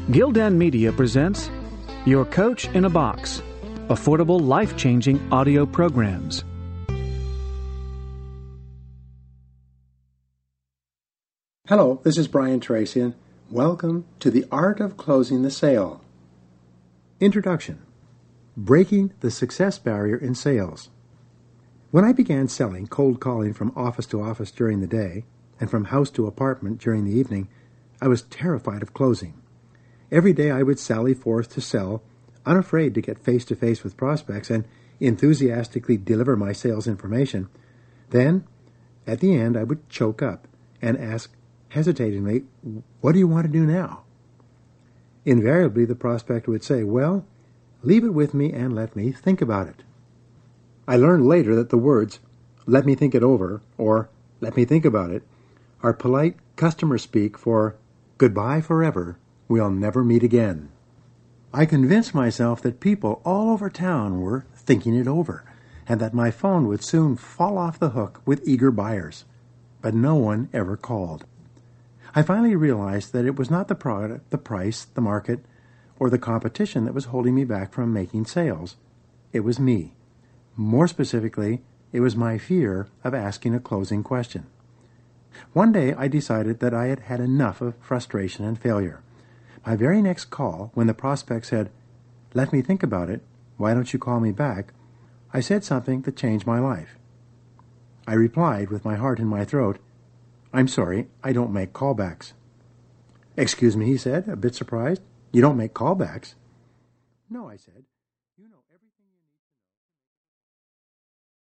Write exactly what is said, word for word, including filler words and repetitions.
Gildan Media presents Your Coach in a Box, affordable, life-changing audio programs. Hello, this is Brian Tracy, and welcome to The Art of Closing the Sale. Introduction: Breaking the Success Barrier in Sales. When I began selling cold calling from office to office during the day and from house to apartment during the evening, I was terrified of closing. Every day I would sally forth to sell, unafraid to get face-to-face with prospects and enthusiastically deliver my sales information. Then, at the end, I would choke up and ask hesitatingly, "What do you want to do now?" Invariably, the prospect would say, "Well, leave it with me and let me think about it." I learned later that the words, "let me think it over," or "let me think about it," are polite customer speak for "goodbye forever, we'll never meet again." I convinced myself that people all over town were thinking it over, and that my phone would soon fall off the hook with eager buyers. But no one ever called. I finally realized that it was not the product, the price, the market, or the competition that was holding me back from making sales. It was me. More specifically, it was my fear of asking a closing question. One day I decided that I had had enough of frustration and failure. My very next call, when the prospect said, "Let me think about it, why don't you call me back?" I said something that changed my life. I replied with my heart in my throat, "I'm sorry, I don't make callbacks." "Excuse me," he said, a bit surprised. "You don't make callbacks?" "No," I said.